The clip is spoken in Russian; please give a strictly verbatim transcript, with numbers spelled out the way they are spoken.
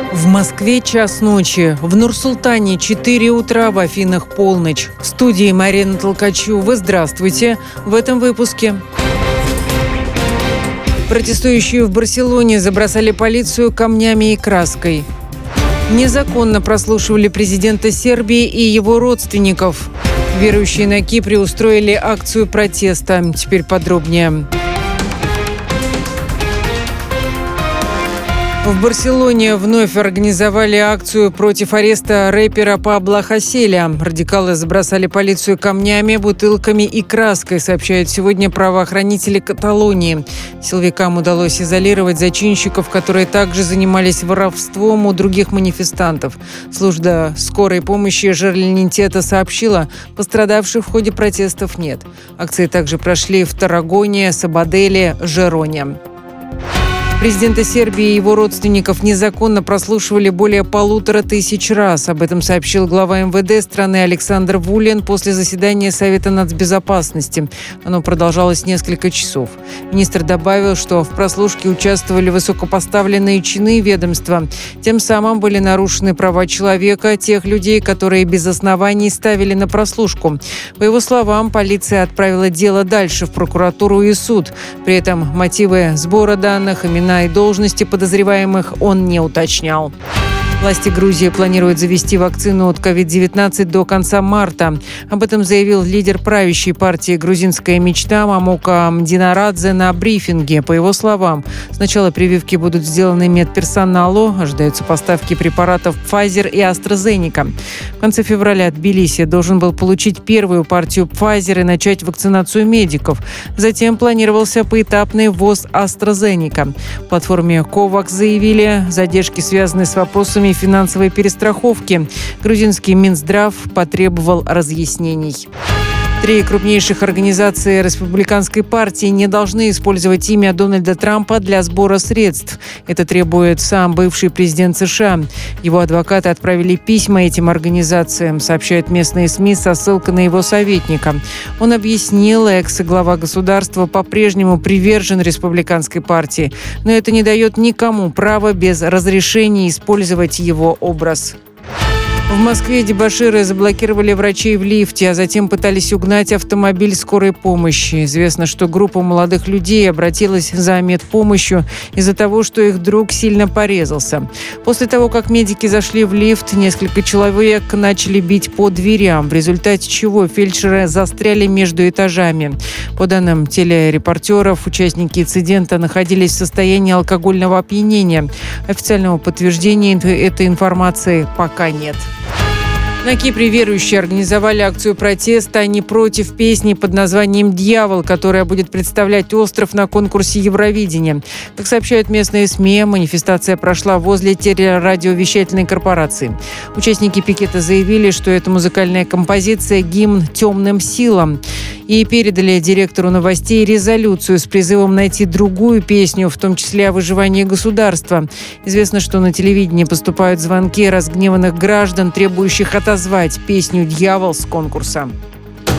В Москве час ночи, в Нур-Султане четыре утра, в Афинах полночь. В студии Марина Толкачева. Здравствуйте. В этом выпуске. Протестующие в Барселоне забросали полицию камнями и краской. Незаконно прослушивали президента Сербии и его родственников. Верующие на Кипре устроили акцию протеста. Теперь подробнее. В Барселоне вновь организовали акцию против ареста рэпера Пабло Хаселя. Радикалы забросали полицию камнями, бутылками и краской, сообщают сегодня правоохранители Каталонии. Силовикам удалось изолировать зачинщиков, которые также занимались воровством у других манифестантов. Служба скорой помощи Жерлинитета сообщила, пострадавших в ходе протестов нет. Акции также прошли в Таррагоне, Сабаделе, Жероне. Президента Сербии и его родственников незаконно прослушивали более полутора тысяч раз. Об этом сообщил глава эм вэ дэ страны Александр Вулин после заседания Совета нацбезопасности. Оно продолжалось несколько часов. Министр добавил, что в прослушке участвовали высокопоставленные чины ведомства. Тем самым были нарушены права человека, тех людей, которые без оснований ставили на прослушку. По его словам, полиция отправила дело дальше в прокуратуру и суд. При этом мотивы сбора данных, имена и должности подозреваемых он не уточнял. Власти Грузии планируют завести вакцину от ковид девятнадцать до конца марта. Об этом заявил лидер правящей партии «Грузинская мечта» Мамука Мдинарадзе на брифинге. По его словам, сначала прививки будут сделаны медперсоналу, ожидаются поставки препаратов Pfizer и AstraZeneca. В конце февраля Тбилиси должен был получить первую партию Pfizer и начать вакцинацию медиков. Затем планировался поэтапный ввоз AstraZeneca. В платформе COVAX заявили, задержки связаны с вопросами финансовой перестраховки. Грузинский Минздрав потребовал разъяснений. Три крупнейших организации республиканской партии не должны использовать имя Дональда Трампа для сбора средств. Это требует сам бывший президент США. Его адвокаты отправили письма этим организациям, сообщают местные СМИ со ссылкой на его советника. Он объяснил, экс-глава государства по-прежнему привержен республиканской партии, но это не дает никому права без разрешения использовать его образ. В Москве дебоширы заблокировали врачей в лифте, а затем пытались угнать автомобиль скорой помощи. Известно, что группа молодых людей обратилась за медпомощью из-за того, что их друг сильно порезался. После того, как медики зашли в лифт, несколько человек начали бить по дверям, в результате чего фельдшеры застряли между этажами. По данным телерепортеров, участники инцидента находились в состоянии алкогольного опьянения. Официального подтверждения этой информации пока нет. На Кипре верующие организовали акцию протеста. Они против песни под названием «Дьявол», которая будет представлять остров на конкурсе Евровидения. Как сообщают местные СМИ, манифестация прошла возле телерадиовещательной корпорации. Участники пикета заявили, что эта музыкальная композиция – гимн темным силам. И передали директору новостей резолюцию с призывом найти другую песню, в том числе о выживании государства. Известно, что на телевидении поступают звонки разгневанных граждан, требующих отозвать песню «Дьявол» с конкурса.